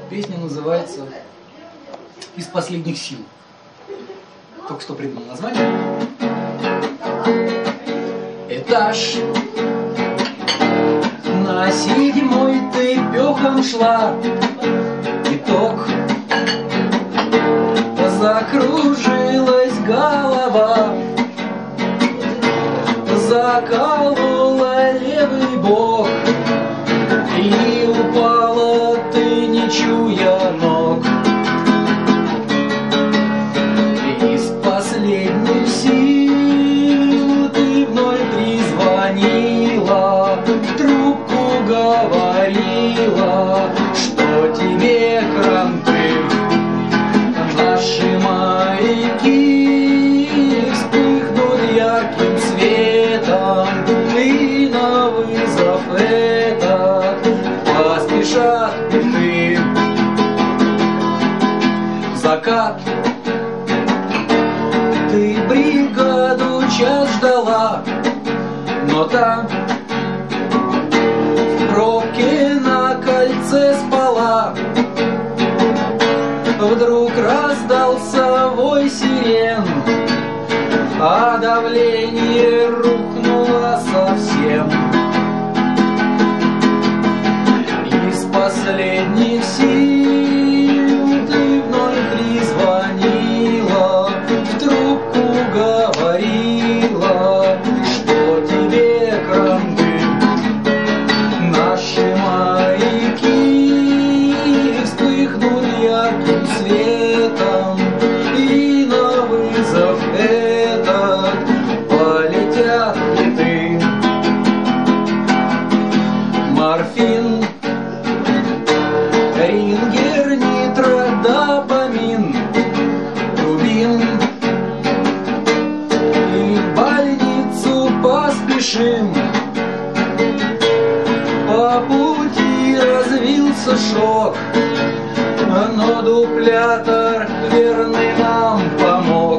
Песня называется «Из последних сил». Только что придумал название. Этаж. На 7-й ты пёхом шла. Итог. Закружилась голова. Заколола левый бок. И упала ты, не чуя ног. Из последних сил ты вновь призвонила, в трубку говорила, что тебе кранты, наши маяки вспыхнут ярким светом, и на вызов этот поспешат ты. Закат. Ты бригаду час ждала, но та в пробке на кольце спала. Вдруг раздался вой сирен, а давление рухнуло совсем. Из последних сил ты вновь призвонила, в трубку говорила, что тебе кранты, наши маяки вспыхнут ярким светом, и на вызов этот полетят киты. Морфин, рингер, нитродопамин, рубин. И в больницу поспешим. По пути развился шок, но дуплятор верный нам помог.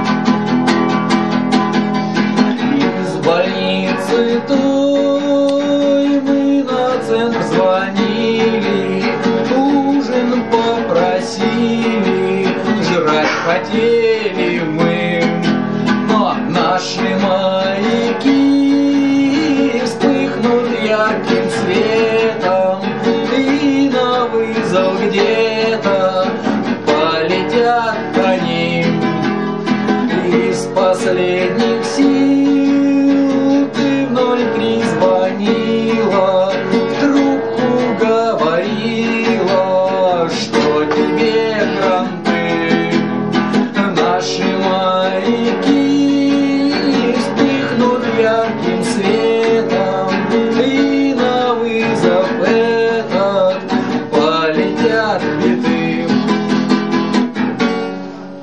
Из больницы той мы на центр звонили, ужин попросили, жрать хотели мы, но наши маяки вспыхнут ярким светом, и на вызов где-то полетят они. Из последних сил ты вновь призвонила, в трубку говорила, что тебе кранты, наши маяки вспыхнут ярким светом.